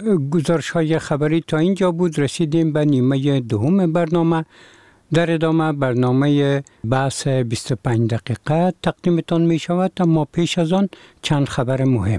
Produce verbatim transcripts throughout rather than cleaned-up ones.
گزارش های خبری تا اینجا بود. رسیدیم به نیمه دوم برنامه. در ادامه برنامه بحث بیست و پنج دقیقه تقدیمتان می شود، اما پیش از آن چند خبر مهم.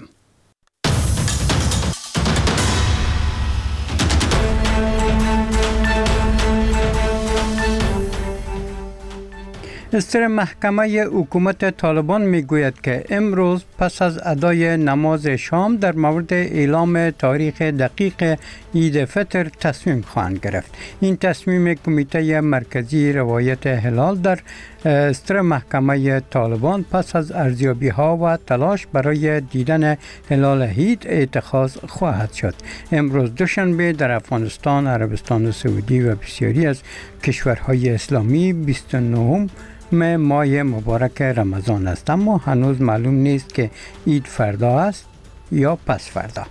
استر محکمه حکومت طالبان می گوید که امروز پس از ادای نماز شام در مورد اعلام تاریخ دقیق عید فطر تصمیم خواهند گرفت. این تصمیم کمیته مرکزی روایت هلال در استر محکمه طالبان پس از ارزیابی ها و تلاش برای دیدن هلال عید اتخاذ خواهد شد. امروز دوشنبه در افغانستان، عربستان سعودی و بسیاری از کشورهای اسلامی بیست و نه ماه مبارک رمضان است، اما هنوز معلوم نیست که عید فردا است یا پس فردا.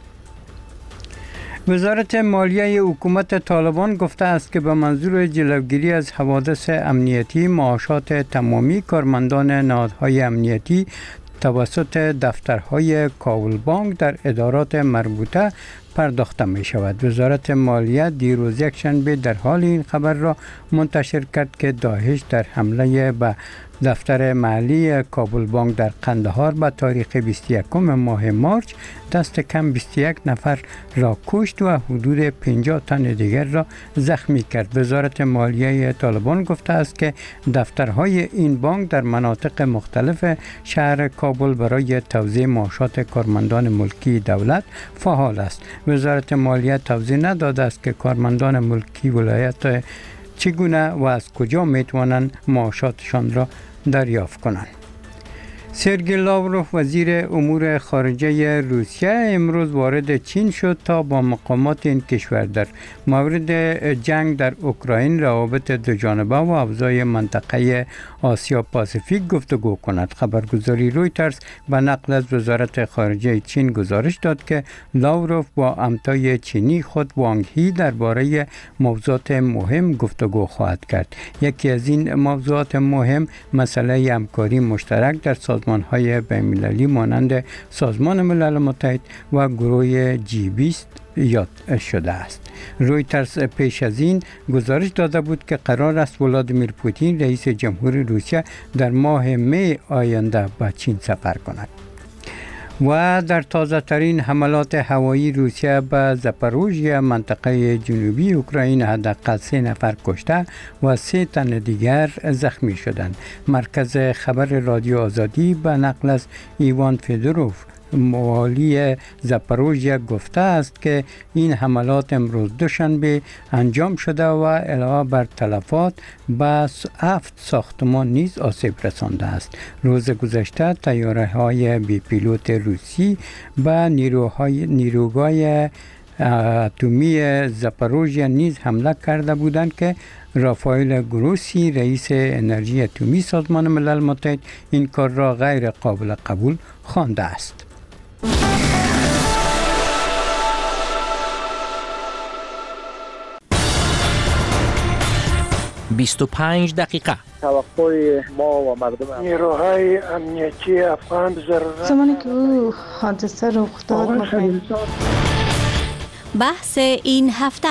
وزارت مالیه حکومت طالبان گفته است که به منظور جلوگیری از حوادث امنیتی معاشات تمامی کارمندان نهادهای امنیتی توسط دفترهای کابل بانک در ادارات مربوطه پرداخته می شود. وزارت مالیه دیروز یک شنبه در حال این خبر را منتشر کرد که داعش در حمله به دفتر محلی کابل بانک در قندهار به تاریخ بیست و یکم ماه مارچ دست کم بیست و یک نفر را کشت و حدود پنجاه تن دیگر را زخمی کرد. وزارت مالیه طالبان گفته است که دفترهای این بانک در مناطق مختلف شهر کابل برای توزیع معاشات کارمندان ملکی دولت فعال است. وزارت مالیه توضیح نداده است که کارمندان ملکی ولایت چگونه و از کجا می توانند معاشاتشان را دریافت کنند. سرگئی لاوروف وزیر امور خارجه روسیه امروز وارد چین شد تا با مقامات این کشور در مورد جنگ در اوکراین، روابط دوجانبه و اوضاع منطقه آسیا پاسیفیک گفتگو کند. خبرگزاری رویترز به نقل از وزارت خارجه چین گزارش داد که لاوروف با همتای چینی خود وانگ هی درباره موضوعات مهم گفتگو خواهد کرد. یکی از این موضوعات مهم مسئله همکاری مشترک در سازمان‌های بین‌المللی مانند سازمان ملل متحد و گروه جی بیست یاد شده است. رویترز پیش از این گزارش داده بود که قرار است ولادیمیر پوتین رئیس جمهوری روسیه در ماه می آینده به چین سفر کند. و در تازه ترین حملات هوایی روسیه به زاپاروژیا منطقه جنوبی اوکراین حداقل سه نفر کشته و سه تن دیگر زخمی شدند. مرکز خبر رادیو آزادی به نقل از ایوان فدوروف والی زاپاروژیا گفته است که این حملات امروز دوشنبه انجام شده و علاوه بر تلفات به هفت ساختمان نیز آسیب رسانده است. روز گذشته طیاره های بی پیلوت روسی به نیروهای نیروگاه اتمی زاپاروژیا نیز حمله کرده بودند که رافائل گروسی رئیس انرژی اتمی سازمان ملل متحد این کار را غیر قابل قبول خوانده است. بیست و پنج دقیقه توقع ما و مردم نیروهای امنیتی افغان ضرورت زمانی که او حادثه رخ داد بحث این هفته.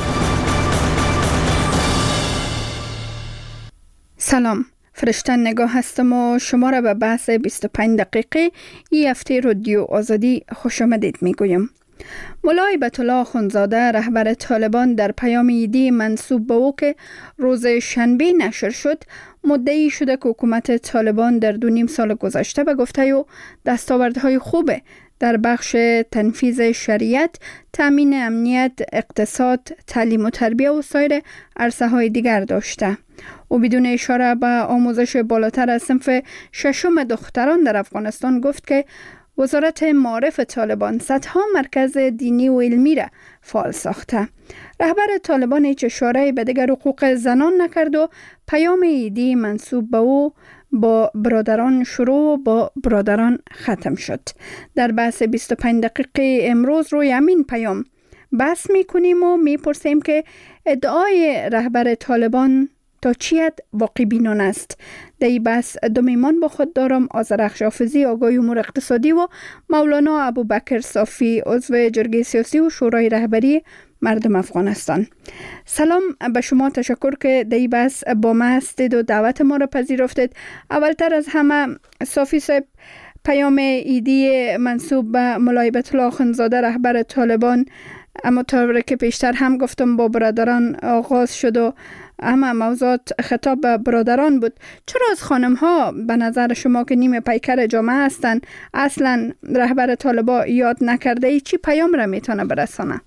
سلام، فرشته نگاه هستم و شما را به بحث بیست و پنج دقیقه این هفته رادیو آزادی خوش آمدید می گویم. ملا هیبت الله اخندزاده رهبر طالبان در پیام عیدی منسوب به او که روز شنبه نشر شد مدعی شده که حکومت طالبان در دو نیم سال گذشته به گفته او دستاوردهای خوبه در بخش تنفیذ شریعت، تامین امنیت، اقتصاد، تعلیم و تربیت و سایر عرصه های دیگر داشته. او بدون اشاره به آموزش بالاتر از صنف ششم دختران در افغانستان گفت که وزارت معارف طالبان صدها مرکز دینی و علمی را فعال ساخته. رهبر طالبان هیچ اشاره به دیگر حقوق زنان نکرد و پیام عیدی منسوب به او با برادران شروع و با برادران ختم شد. در بحث بیست و پنج دقیقه امروز روی همین پیام بحث می کنیم و می پرسیم که ادعای رهبر طالبان تا چی حد واقع بینانه است. در این بحث دو میمان با خود دارم: آذرخش حافظی، آگاه امور اقتصادی، و مولانا ابوبکر صافی، عضو جرگه سیاسی و شورای رهبری مردم افغانستان. سلام به شما، تشکر که در این بحث با ما هستید و دعوت ما را پذیرفتید. اولتر از همه صافی صاحب، پیام ایدی منسوب به مولای بیت الله اخندزاده رهبر طالبان، اما طور که پیشتر هم گفتم با برادران آغاز شد و همه موضوعات خطاب به برادران بود. چرا از خانم ها به نظر شما که نیم پیکر جامعه هستند اصلا رهبر طالبان یاد نکرده ای؟ چی پیام را میتونه برسانه؟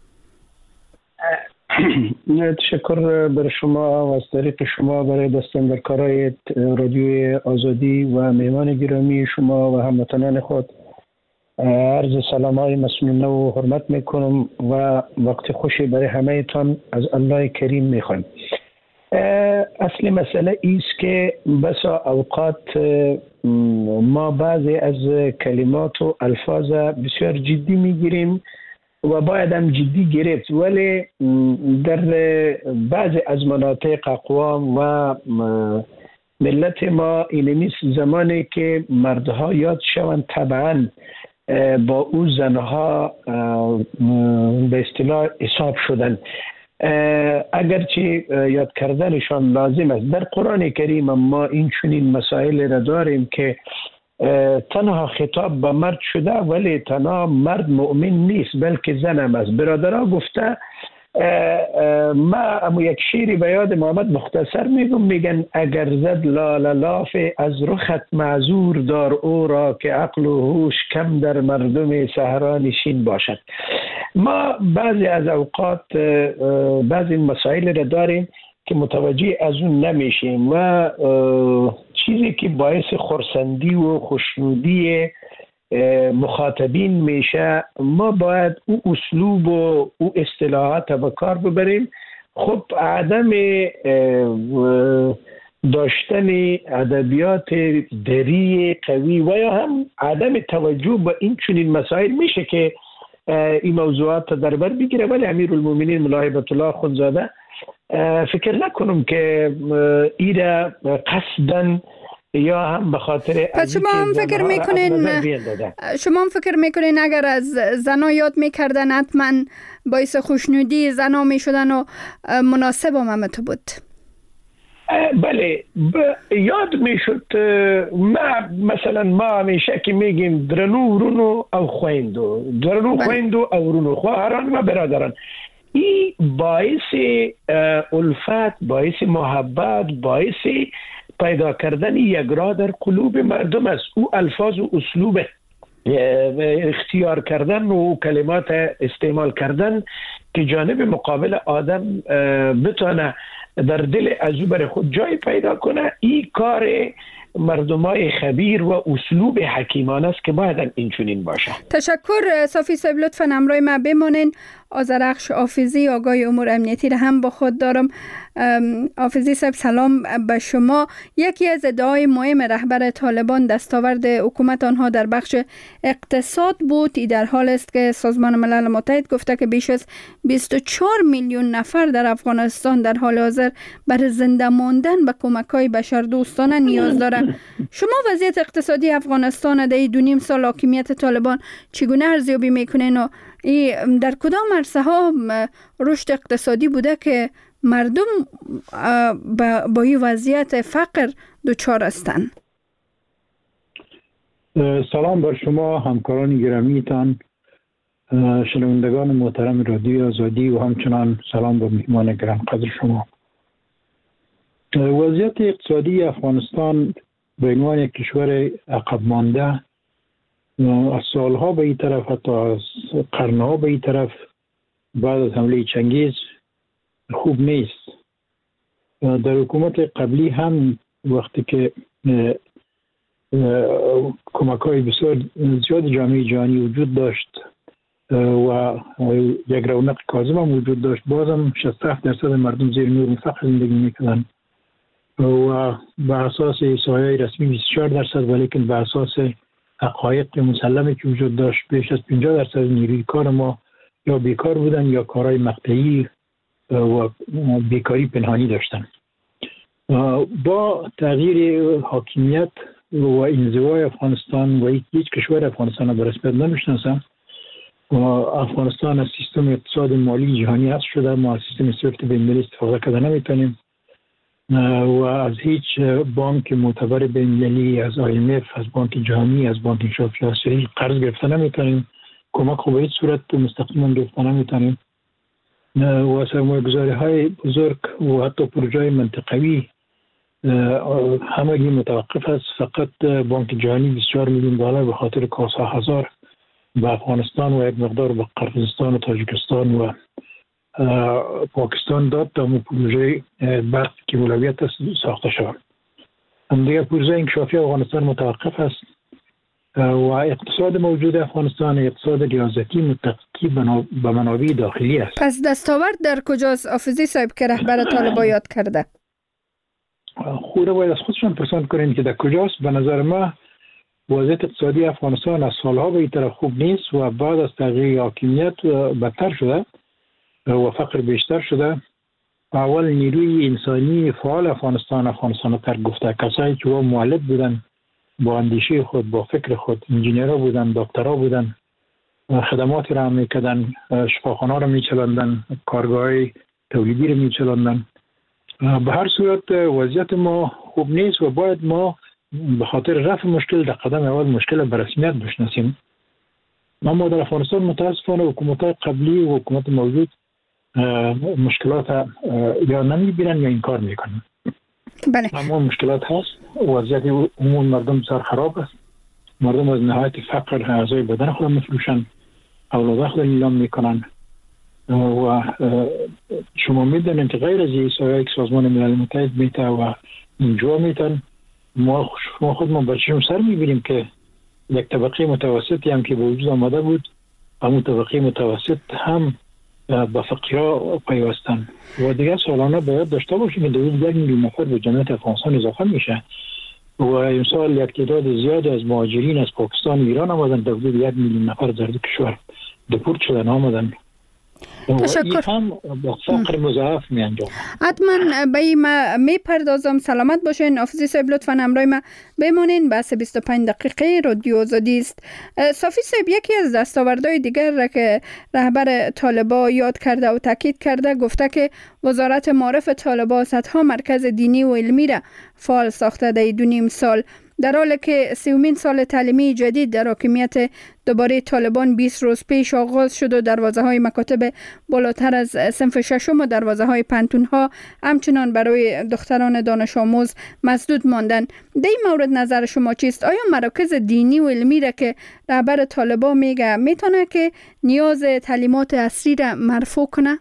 تشکر بر شما و از طریق شما برای دستن در کارهای رادیوی آزادی و مهمان گرامی شما و هموطنان خود عرض سلام های مسئولانه و حرمت میکنم و وقت خوشی برای همه تان از الله کریم میخوایم. اصل مسئله ایست که بسا اوقات ما بعضی از کلمات و الفاظ بسیار جدی میگیریم و باید هم جدی گرفت، ولی در بعضی از مناطق اقوام و ملت ما اینمیست زمانی که مردها یاد شوند طبعا با او زنها به اصطلاح حساب شدن، اگرچه یاد کردنشان لازم است. در قرآن کریم ما این چنین مسائل را داریم که تنها خطاب به مرد شده ولی تنها مرد مؤمن نیست بلکه زن هم است. برادرها گفته، ما امو یک شیری به یاد محمد مختصر میگم، میگن اگر زد لال لاف از رخت معذور دار او را که عقل و هوش کم در مردم صحرا نشین باشد. ما بعضی از اوقات بعضی مسائل را داریم که متوجه از اون نمیشیم و چیزی که باعث خرسندی و خوشنودی مخاطبین میشه، ما باید او اسلوب و او اصطلاحات به کار ببریم. خب عدم داشتن ادبیات دری قوی و یا هم عدم توجه به این چنین مسائل میشه که این موضوعات در بر بگیره، ولی امیرالمومنین مولای بیت الله اخندزاده فکر نکنم که ایره قصداً یا هم به خاطر پس شما هم فکر میکنین شما هم فکر میکنین اگر از زنا یاد میکردن حتما باعث خوشنودی زنا میشدن و مناسب هم تو بود؟ بله یاد میشد. ما مثلا ما همیشه که میگیم درنو رونو او خویندو، درنو خویندو او رونو، خواهران و برادران. این باعث الفت، باعث محبت، باعث پیدا کردن یک راه در قلوب مردم است. او الفاظ و اسلوب اختیار کردن و کلمات استعمال کردن که جانب مقابل آدم بتونه در دل از او برای خود جای پیدا کنه، این کار مردمای خبیر و اسلوب حکیمانه است که باید این چنین باشه. تشکر صافی صاحب، لطفاً همراه ما بمانین. آذرخش حافظی، آگاه امور امنیتی را هم با خود دارم. حافظی صاحب سلام به شما. یکی از ادعای مهم رهبر طالبان دستاورد حکومت آنها در بخش اقتصاد بود. ای در حال است که سازمان ملل متحد گفته که بیش از بیست و چهار میلیون نفر در افغانستان در حال حاضر برای زنده ماندن به کمک‌های بشردوستانه نیاز دارند. شما وضعیت اقتصادی افغانستان در این دو نیم سال حاکمیت طالبان چگونه ارزیابی میکنین و در کدام عرصه ها رشد اقتصادی بوده که مردم با این وضعیت فقر دچار هستند؟ سلام بر شما همکاران گرامیتان، شنوندگان محترم رادیو آزادی و همچنان سلام به مهمان گرانقدر شما. وضعیت اقتصادی افغانستان به عنوان یک کشور عقب مانده از سالها به این طرف، حتی از قرنها به این طرف بعد از حمله چنگیز خوب نیست. در حکومت قبلی هم وقتی که کمک های بسیار زیاد جامعه جهانی وجود داشت و یک رونق کاذب هم وجود داشت، بازم شصت و هفت درصد مردم زیر نور فقر زندگی میکردن و به اساس احصایه‌های رسمی بیست و چهار درصد، ولیکن به اساس حقایق مسلمه که وجود داشت بیش از پنجاه درصد نیروی کار ما یا بیکار بودن یا کارهای مقطعی و بیکاری پنهانی داشتن. با تغییر حاکمیت و انزوای افغانستان و هیچ کشور افغانستان به رسمیت نمیشناسم و افغانستان از سیستم اقتصاد مالی جهانی هست شده، ما از سیستم سویفت بین‌المللی استفاده کرده نمیتونیم و از هیچ بانک معتبر بین‌المللی، از آی ام اف، از بانک جهانی، از بانک انکشاف آسیایی قرض گرفته نمیتونیم، کمک خوب هیچ صورت مستقیما گرفته نمیتونیم و سرمایه گذاری های بزرگ و حتی پروژه منطقوی همگی متوقف است. فقط بانک جهانی بیست و چهار میلیون دلار به خاطر کاسا هزار به افغانستان و یک مقدار به قرقیزستان و تاجیکستان و پاکستان داد تا پروژه برق که اولویت ساخته شود. دیگر پروژه انکشافی افغانستان متوقف است و اقتصاد موجود افغانستان اقتصاد ریاضتی متکی به منابع داخلی است. پس دستاورد در کجاست آفزی صاحب که رهبر طالبان یاد کرده؟ خود باید از خودشان پرسان کنین که در کجاست. به نظر ما وضعیت اقتصادی افغانستان از سالها به این طرف خوب نیست و بعد از تغییر حاکمیت بدتر شده و فقر بیشتر شده. اول نیروی انسانی فعال افغانستان افغانستان ترک گفته، کسایی که با مولد بودن، با اندیشه خود، با فکر خود، انجینیرها بودن، دکترها بودن، خدماتی را میکردن، شفاخانه را میچلندن، کارگاه تولیدی را میچلندن. به هر صورت وضعیت ما خوب نیست و باید ما به خاطر رفع مشکل در قدم اول مشکل به رسمیت بشناسیم. ما در افغانستان متاسفانه حکومت قبلی و حکومت موجود مشکلات یا نمیبینن یا انکار میکنن. بله. اما مشکلات هست، وضعیت عموم مردم بسیار خراب است. مردم از نهایت فقر اعضای بدن خود میفروشن، اولاد خود اعلام میکنن و شما میدونید که غیر از یک سازمان ملل متحد میته و اینجا میتن ما شما خود ما بچه‌م سر میبینیم که یک طبقه متوسطی هم که به وجود آمده بود، همون طبقه متوسط هم با فقیرها پیوستن و دیگه سالانه باید داشته باشیم که دوید یک میلیون نفر به جمعیت افغانستان اضافه میشه و امسال یک تعداد زیاد از مهاجرین از پاکستان و ایران آمدن، دوید یک میلیون نفر در دو کشور دپورت شدن آمدن. تشکر. هم با فقر مضاعف می انجام. حتما به این می پردازم. سلامت باشین آفزی صاحب، لطفا همراه ما بمونین. بحث بیست و پنج دقیقه رادیو آزادی است. صافی صاحب، یکی از دستاوردهای دیگر را که رهبر طالبان یاد کرده و تاکید کرده، گفته که وزارت معارف طالبان صدها مرکز دینی و علمی را فعال ساخته در دو نیم سال، در حالی که سومین سال تعلیمی جدید در حاکمیت دوباره طالبان بیست روز پیش آغاز شد و دروازه های مکاتب بالاتر از صنف ششم و دروازه های پنتون ها همچنان برای دختران دانش آموز مسدود ماندن. در این مورد نظر شما چیست؟ آیا مراکز دینی و علمی را که رهبر طالبان میگه میتونه که نیاز تعلیمات عصری را مرفوع کنه؟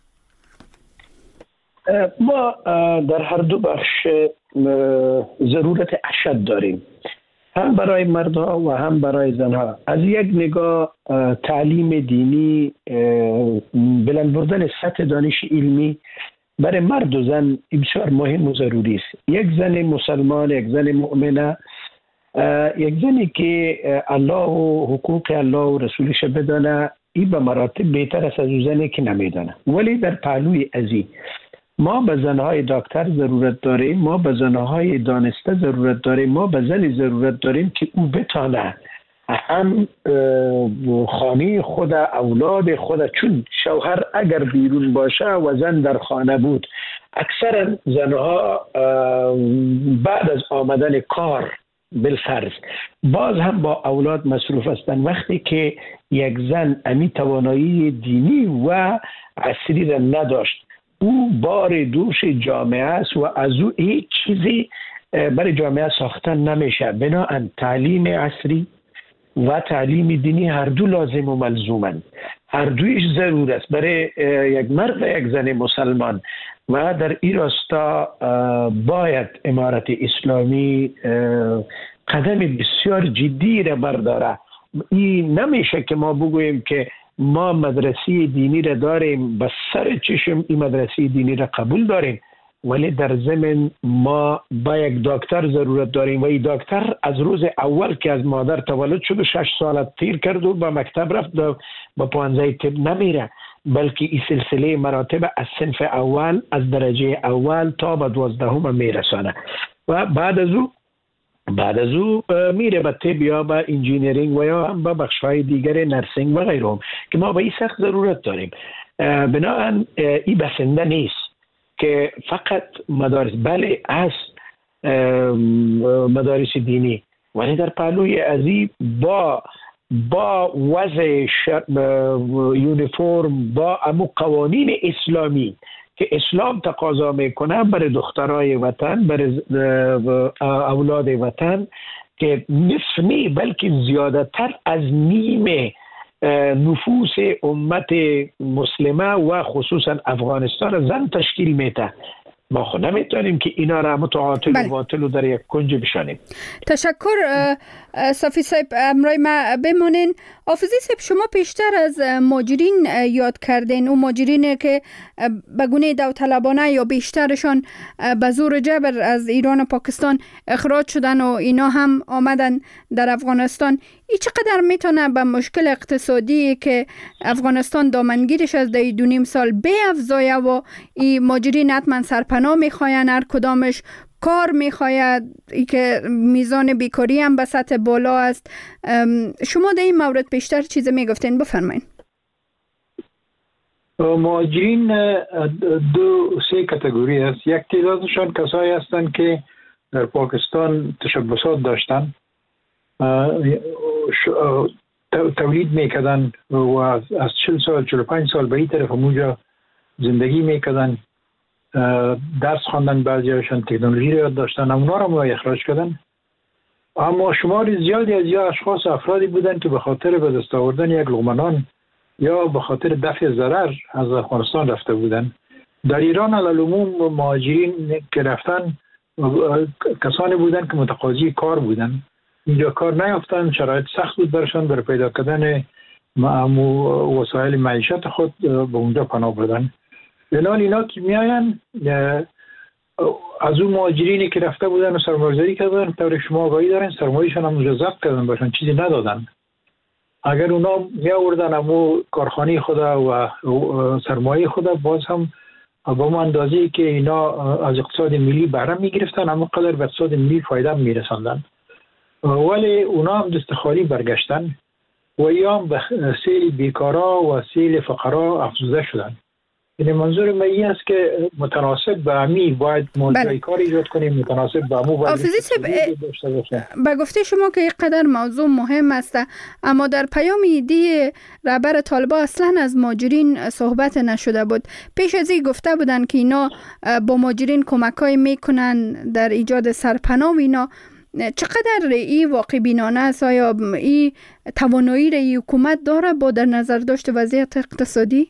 ما در هر دو بخش ضرورت اشد داریم، هم برای مردها و هم برای زنها. از یک نگاه تعلیم دینی، بلند بردن سطح دانش علمی برای مرد و زن بسیار مهم و ضروری است. یک زن مسلمان، یک زن مؤمنه، یک زنی که الله و حقوق الله و رسولش بدانه، این به مراتب بهتر است از اون زنی که نمیدانه. ولی در پهلوی ازی ما به زنهای دکتر ضرورت داریم، ما به زنهای دانسته ضرورت داریم، ما به زنی ضرورت داریم که او بتانه هم خانه خود، اولاد خود، چون شوهر اگر بیرون باشه و زن در خانه بود، اکثر زنها بعد از آمدن کار بالفرض باز هم با اولاد مصروف هستند. وقتی که یک زن امی توانایی دینی و عصری را نداشت، او بار دوش جامعه است و از او هیچ چیزی برای جامعه ساختن نمیشه. بنابراین تعلیم عصری و تعلیم دینی هر دو لازم و ملزومند، هر دویش ضرور است برای یک مرد و یک زن مسلمان. و در این راستا باید امارت اسلامی قدم بسیار جدی را برداره. این نمیشه که ما بگوییم که ما مدرسه دینی را داریم، بس سر چشم این مدرسه دینی را قبول داریم، ولی در ضمن ما با یک دکتر ضرورت داریم و این دکتر از روز اول که از مادر تولد شد و شش سال تیر کرد و با مکتب رفت با پانزه طب نمیره. بلکه این سلسله مراتب از صنف اول از درجه اول تا به دوازدهم میرسانه و بعد از او بعد از او میره به طب یا به انجینیرینگ و یا هم به بخش‌های دیگر نرسینگ و غیره که ما به این سخت ضرورت داریم. بنابراین این بسنده نیست که فقط مدارس، بله از مدارس دینی، ولی در پهلوی ازی با با وضع یونیفرم، با امو قوانین اسلامی که اسلام تقاضا میکنه برای دخترای وطن، برای اولاد وطن که نصف نی بلکه زیاده تر از نیم نفوس امت مسلمه و خصوصا افغانستان زن تشکیل میده. ما خود نمیتونیم که اینا را متعاطل و باطل و در یک کنج بشانیم. تشکر صافی صاحب، امرای ما بمونین. حافظی صاحب، شما پیشتر از ماجرین یاد کردین، اون ماجرین که به گونه داوطلبانه یا بیشترشان به زور جبر از ایران و پاکستان اخراج شدن و اینا هم آمدن در افغانستان. ای چقدر میتونه به مشکل اقتصادی که افغانستان دامنگیرش از ده دو نیم سال به افزایه و این ماجرین حتما سرپناه میخواین، هر کدامش کار میخواید، ای که میزان بیکاری هم به سطح بالا است. شما در این مورد بیشتر چیز میگفتین، بفرمایین. مهاجرین دو سه کاتگوری است. یک تعدادشان کسایی هستند که در پاکستان تشبسات داشتن، تولید میکردن و از چهل سال چهل و پنج سال به این طرف اونجا زندگی میکردن، درس خواندن، بعضیاشون تکنولوژی رو یاد داشتن، اونا رو ما اخراج کردن. اما شمار زیادی از یا اشخاص افرادی بودن که به خاطر به دست آوردن یک لقمه نان یا به خاطر دفع ضرر از افغانستان رفته بودن. در ایران علی العموم مهاجرین که رفتن کسانی بودن که متقاضی کار بودن، اینجا کار نیافتن، شرایط سخت بود برشان در پیدا کردن وسایل معیشت خود، به اونجا پناه بردن. بنال اینا که میاین از اون مهاجرینی که رفته بودن و سرمایه‌گذاری کردن، طور شما آگاهی دارن سرمایه‌شان هم اونجا ضبط کردن، برشان چیزی ندادن. اگر اونا می آوردن امو کارخانه خود و سرمایه خود، باز هم با اون اندازه‌ای که اینا از اقتصاد ملی بهره می گرفتن، اما قدر به اقتصاد ملی فایده می رساندن. ولی اونا هم دست خالی برگشتن و یا به سیل بیکارا و سیل فقرا افزوده شدن. یعنی منظور من این است که متناسب به امی باید موضوع کار ایجاد کنیم، متناسب به امو باید داشته باشه. به گفته شما که یک قدر موضوع مهم است، اما در پیام دی رهبر طالبان اصلا از مهاجرین صحبت نشده بود. پیش از این گفته بودن که اینا با مهاجرین کمکای میکنن در ایجاد سرپناه و اینا. چقدر این واقع بینانه است؟ آیا این توانایی را این حکومت داره با در نظر داشت وضعیت اقتصادی؟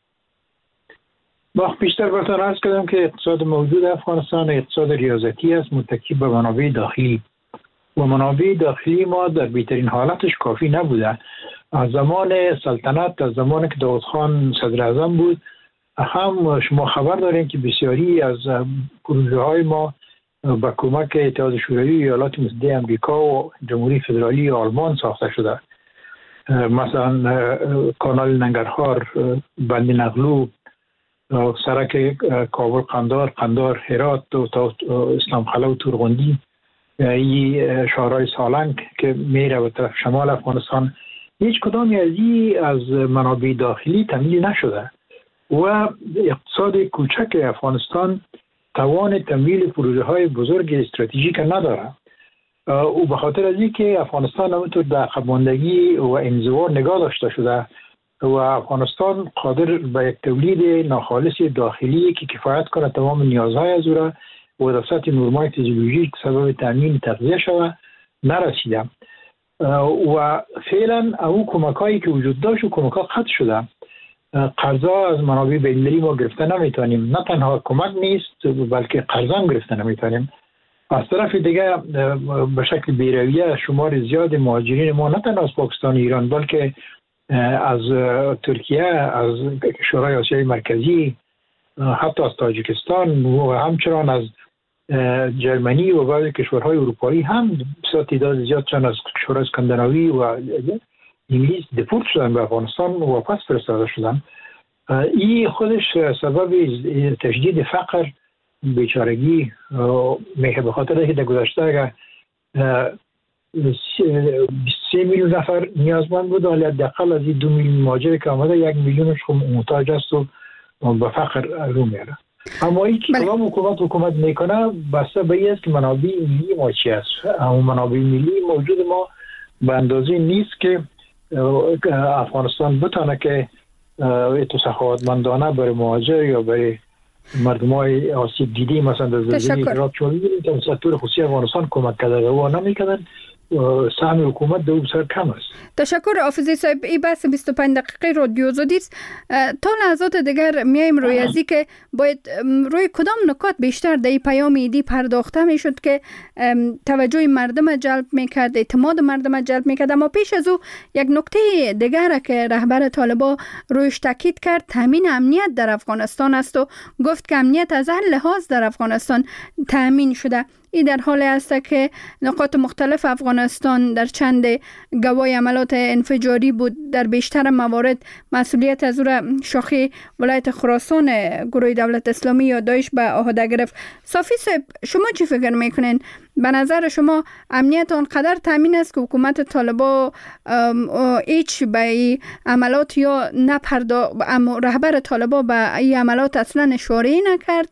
ما بیشتر براتون عرض کردم که اقتصاد موجود افغانستان اقتصاد ریاضتی است، متکی به منابع داخلی و منابع داخلی ما در بهترین حالتش کافی نبوده. از زمان سلطنت، از زمانی که داود خان صدر اعظم بود، هم شما خبر دارین که بسیاری از پروژه های ما با کمک اتحاد شوروی، ایالات متحده آمریکا و جمهوری فدرالی آلمان ساخته شده. مثلا کانال ننگرهار، بند نقلو، سرک کابل قندار، قندار هرات و تا اسلام قلعه و تورغندی، این شهرهای سالنگ که میره به طرف شمال افغانستان، هیچ کدامی از این از منابع داخلی تامین نشده و اقتصاد کوچک افغانستان توان تمویل پروژه های بزرگ استراتژیک نداره. او به خاطر از اینکه افغانستان همونطور در عقب ماندگی و انزوا نگاه داشته شده و افغانستان قادر به یک تولید ناخالص داخلی که کفایت کنه تمام نیازهای از او را و در سطح نورمای فیزیولوژیک سبب تامین تغذیه شود نرسیده و فعلا او کمکایی که وجود داشت و کمک‌ها قطع شده. قرضا از منابع بین‌المللی ما گرفته نمیتونیم، نه تنها کمک نیست بلکه قرضا هم گرفته نمیتونیم. از طرف دیگه به شکل بی‌رویه شمار زیاد مهاجرین ما نه تنها از پاکستان و ایران بلکه از ترکیه، از شورای آسیای مرکزی، حتی از تاجیکستان و همچنان از جرمنی و بعضی کشورهای اروپایی هم بسیار تعداد زیادشان از کشورهای اسکاندیناوی و انگلیس دپورت شدن به افغانستان و واپس فرستاده شدن. این خودش سبب تشدید فقر، بیچارگی میشه، به خاطر اینکه در گذشته اگر سه میلیون نفر نیازمند بود، ولی حداقل از این دو میلیون مهاجر که آمده یک میلیونش محتاج است و به فقر رو میره. اما این که کدام حکومت حکومت میکنه بسته به این است که منابع ملی ما چی است. اما منابع ملی موجود ما به اندازه نیست که افغانستان بتونه که تو سخاوتمندانه برای مهاجر یا برای مردم های آسیب دیده مثلا در زلزله عراق چون می‌بینید که سکتور خصوصی افغانستان کمک کرده و نمی‌کردن، سهم حکومت دو بسیار کم است. تشکر حافظی صاحب. این بحث بیست و پنج دقیقه رادیو آزادی است. تا لحظات دیگر میایم روی ازی که باید روی کدام نکات بیشتر در این پیام ایدی پرداخته میشد که توجه مردم جلب میکرد، اعتماد مردم جلب میکرد. اما پیش از او یک نکته دیگر که رهبر طالبان رویش تاکید کرد تامین امنیت در افغانستان است و گفت که امنیت از هر لحاظ در افغانستان تامین شده. این در حالی است که نقاط مختلف افغانستان در چند گواهی عملات انفجاری بود. در بیشتر موارد مسئولیت از او را شاخه ولایت خراسان گروه دولت اسلامی یا داعش به عهده گرفت. صافی صاحب، شما چی فکر میکنین؟ به نظر شما امنیت آنقدر تامین است که حکومت طالبان هیچ به عملات یا نپرداخت، رهبر طالبان به این عملات اصلا اشاره نکرد؟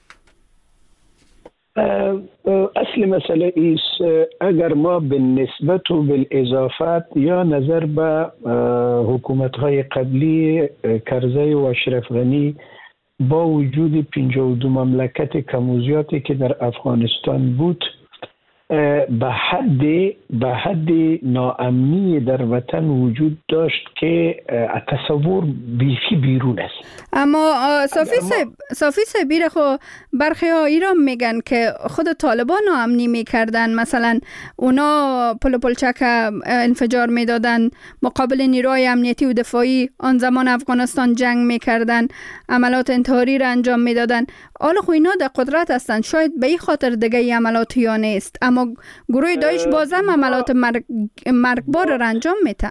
اصل مسئله ایست اگر ما به نسبت و بالاضافت یا نظر به حکومت های قبلی کرزی و اشرف غنی با وجود پنجاه و دو مملکت کموزیاتی که در افغانستان بود به حد به حد ناامنی در وطن وجود داشت که تصور بیخی بیرون است. اما صافی صاحب صافی صاحب خو برخی ها ایران میگن که خود طالبان ناامنی میکردن، مثلا اونا پل پلچک انفجار میدادن مقابل نیروهای امنیتی و دفاعی آن زمان افغانستان جنگ میکردن، عملات انتحاری را انجام میدادن. حالا خو اینا در قدرت هستن، شاید به این خاطر دیگه ای عملات یا نیست، اما گروه داعش بازم عملات مرگ مرگبار را انجام میده.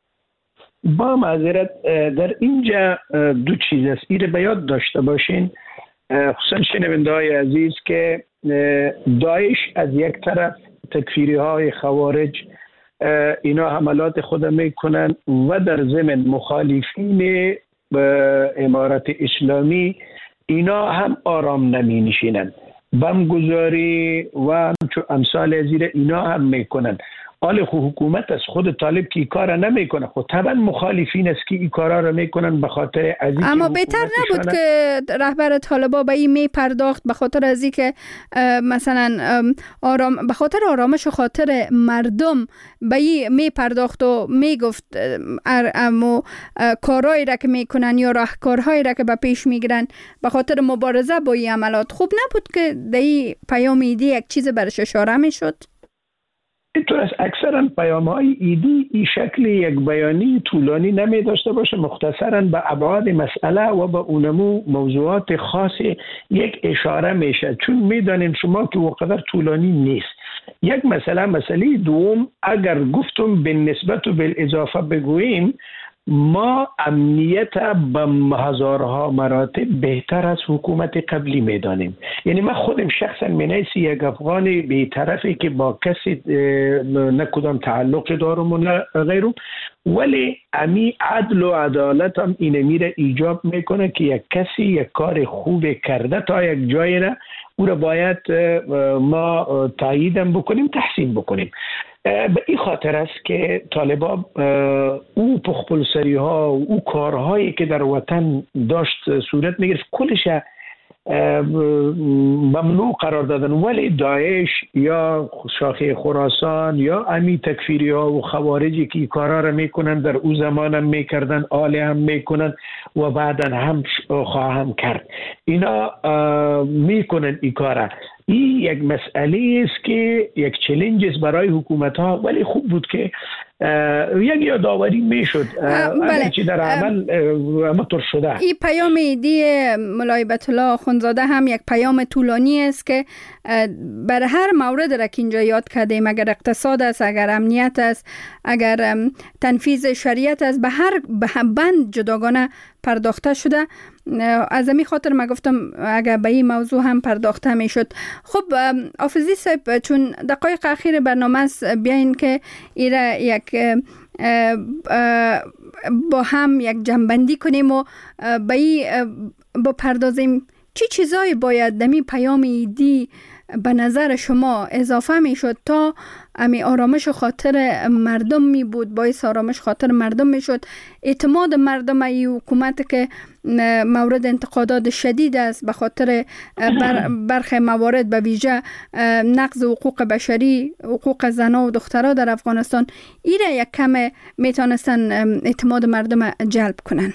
با معذرت در اینجا دو چیز است این به یاد داشته باشین، خصوصا شنونده های عزیز، که داعش از یک طرف تکفیری های خوارج اینا حملات خود میکنن و در ضمن مخالفین امارت اسلامی اینا هم آرام نمی نشینن، بمگذاری و امثال زیر اینا هم میکنن. حال خو حکومت از خود طالب که این کار نمیکنه، خود طبعا مخالفین است که این کارا رو میکنن به خاطر از این. اما بهتر نبود که رهبر طالبان به این می پرداخت به خاطر از این که مثلا آرام به خاطر آرامش و خاطر مردم به این می پرداخت و می گفت اما کارهایی را که میکنن یا راهکارهایی را که به پیش میگیرن به خاطر مبارزه با این عملات، خوب نبود که در این پیام ایدی یک چیز برش اشاره میشد؟ اینطور است اکثرا پیام های ایدی این شکل یک بیانی طولانی نمی داشته باشه، مختصرا به ابعاد مسئله و به اونمو موضوعات خاص یک اشاره میشه، چون میدانین شما که وقدر طولانی نیست. یک مسئله مسئله دوم اگر گفتم به نسبت و بالاضافه بگوییم، ما امنیت به هزارها مراتب بهتر از حکومت قبلی میدانیم. یعنی من خودم شخصا منیسی یک افغانی بی‌طرفی که با کسی نه کدام تعلق دارم و نه غیرم، ولی امی عدل و عدالت هم اینه میره ایجاب میکنه که یک کسی یک کار خوب کرده تا یک جایی را او را باید ما تاییدم بکنیم، تحسین بکنیم. به این خاطر است که طالبان او پخپلسری ها و او کارهایی که در وطن داشت صورت میگرفت کلش ممنوع قرار دادن، ولی داعش یا شاخه خراسان یا امی تکفیری ها و خوارجی که این کارها را میکنن در او زمان هم میکردن، آله هم میکنن و بعدا هم خواهم کرد، اینا میکنن این کارا. این یک مسئله است که یک چالش است برای حکومت ها، ولی خوب بود که یک یادآوری میشد بله. چی در عمل امطور شده. این پیام ایدی مولای بیت الله اخوندزاده هم یک پیام طولانی است که برای هر مورد را که اینجا یاد کردیم، اگر اقتصاد است، اگر امنیت است، اگر تنفیذ شریعت است، به هر بند جداگانه پرداخته شده. از همین خاطر ما گفتم اگر به این موضوع هم پرداخته می شد. خب حافظی صاحب، چون دقایق اخیر برنامه است، بیاین که ایره یک با هم یک جنبندی کنیم و به این بپردازیم چی چیزایی باید دمی پیام ایدی به نظر شما اضافه می شد تا امی آرامش خاطر مردم می بود، باعث آرامش خاطر مردم می شد، اعتماد مردم ای حکومت که مورد انتقادات شدید است به خاطر بر برخی موارد به ویژه نقض حقوق بشری، حقوق زنان و دخترها در افغانستان، ایره یک کم میتونستن اعتماد مردم جلب کنن؟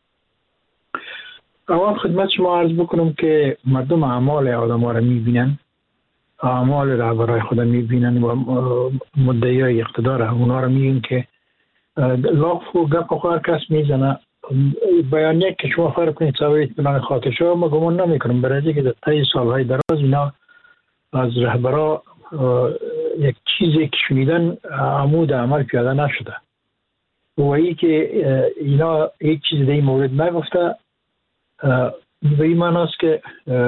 اول خدمت شما عرض بکنم که مردم اعمال آدم ها را میبینن، اعمال رهبرای خود میبینن و مدعیای اقتدار اونا را میگن که لاف و گپ و هر کس میزنه. بیانیه که شما فرق کنید سوای اطمینان خاطرشو ما گمان نمی کنم، برای که در طی سالهای دراز اینا از رهبرا یک چیزی که شنیدن عمود عمل پیاده نشده و ای که اینا هیچ چیز در این مورد نگفته. به این معنی است که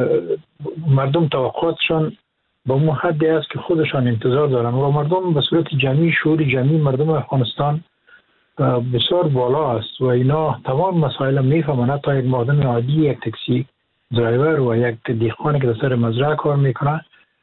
مردم توقعاتشان با اون حدی است که خودشان انتظار دارن و مردم به صورت جمعی، شعور جمعی مردم افغانستان بسیار بالا است و اینا تمام مسائل میفهمن. حتی یک مردم عادی، یک تاکسی درایور و یک دیخانی که در سر مزرعه کار میکنه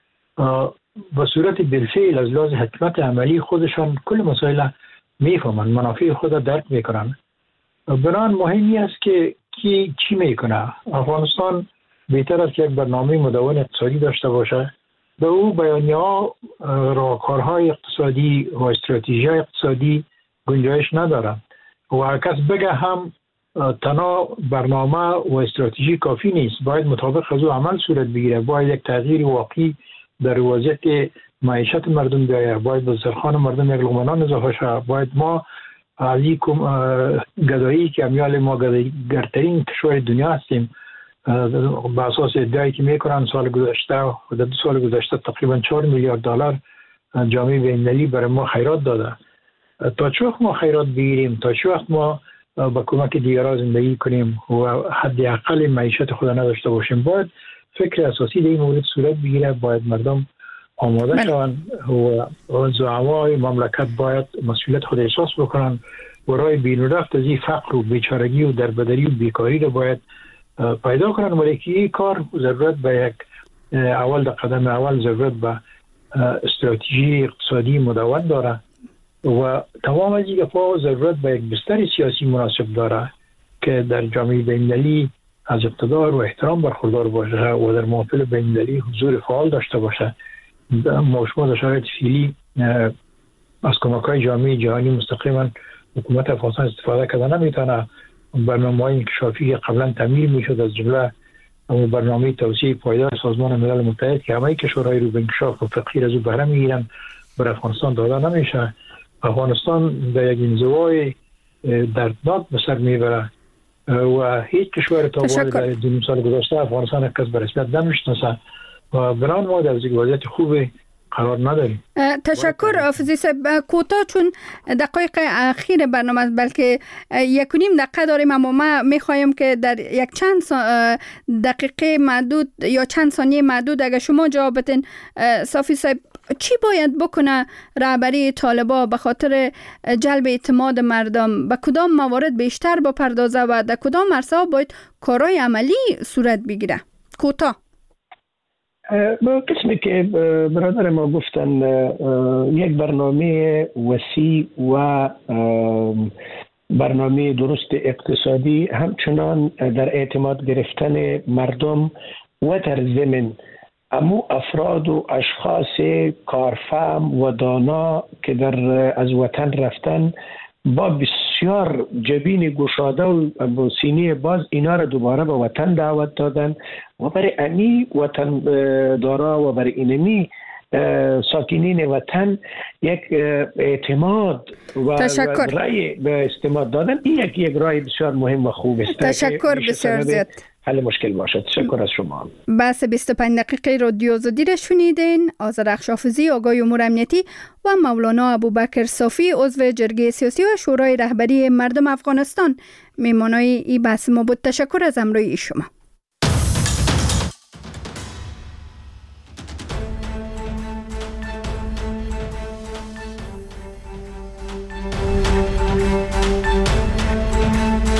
به صورت بالفعل از لحاظ حکمت عملی خودشان کل مسائل میفهمن، منافع خود درک میکنن. بنابراین مهمی است که کی چی میکنه. افغانستان بهتر است که یک برنامه مدون اقتصادی داشته باشه، به او بیانیه‌ها، راهکارهای اقتصادی و استراتژی اقتصادی گنجایش نداره و هر کس بگه هم تنها برنامه و استراتژی کافی نیست، باید مطابق از او عمل صورت بگیره. باید یک تغییر واقعی در وضعیت معیشت مردم بیاید، باید به سرخان مردم یک لقمه نان اضافه شود. باید ما از این گدایی که امیال ما گرترین کشور دنیا هستیم به اساس ادعایی که میکنن سال گذشته و در دو سال گذشته تقریبا چهار میلیارد دلار جامعه بین‌المللی برای ما خیرات داده. تا چه وقت ما خیرات بگیریم، تا چه وقت ما با کمک دیگران زندگی کنیم و حداقل معیشت خود نداشته باشیم؟ باید فکر اساسی در این مورد صورت بگیره. باید مردم آماده شوند و زعمای مملکت باید مسئولیت خود احساس بکنن و راه بیرون رفت از این فقر و بیچارگی و دربدری و بیکاری رو باید پیدا کنن. ولی که این کار ضرورت به یک اول در قدم اول ضرورت به استراتژی اقتصادی مدون داره و تمام از این گپا ضرورت به یک بستر سیاسی مناسب داره که در جامعه بین‌المللی از اقتدار و احترام برخوردار باشه و در محافل بین‌المللی حضور فعال داشته باشه. ما شما در شرایط فعلی از کمک‌های جامعه جهانی مستقیما حکومت افغانستان استفاده کرده نمیتونه. برنامه‌های انکشافی که قبلا تعمیل میشد از جمله برنامه توسعه پایدار سازمان ملل متحد که همه کشورهای رو به انکشاف و فقیر از او بهره میگیرن بر افغانستان داده نمیشه. افغانستان در یک انزوای دردناک به سر میبره و هیچ کشور تا در دو سال گذشته افغانستان کس به رسمیت نمیشناسه و بنان ما در وضعیت خوب قرار نداریم. تشکر حافظی صاحب. کوتاه چون دقایق اخیر برنامه است، بلکه یک و نیم دقیقه داریم، اما ما میخوایم که در یک چند دقیقه معدود یا چند ثانیه معدود اگر شما جواب بدین. صافی صاحب، چی باید بکنه رهبری طالبان به خاطر جلب اعتماد مردم؟ به کدام موارد بیشتر بپردازه و در کدام عرصه باید کارهای عملی صورت بگیره؟ کوتاه. با قسمی که برادر ما گفتن یک برنامه وسیع و برنامه درست اقتصادی همچنان در اعتماد گرفتن مردم و در ضمن امو افراد و اشخاص کارفهم و دانا که در از وطن رفتن با بسیار جبین گشاده و سینه باز اینا را دوباره به وطن دعوت دادن و برای امی وطن دارا و برای اینمی ساکنین وطن یک اعتماد و رای به استماد دادن. این یک یک رای بسیار مهم و خوب است. تشکر بسیار زیاد. حل مشکل باشد. تشکر از شما. بس بیست و پنج دقیقه رادیو آزادی را شنیدین. آذرخش حافظی، آگاه امور امنیتی، و مولانا ابوبکر صافی، عضو جرگه سیاسی و شورای رهبری مردم افغانستان میمانای ای بحث ما بود. تشکر از امروی شما.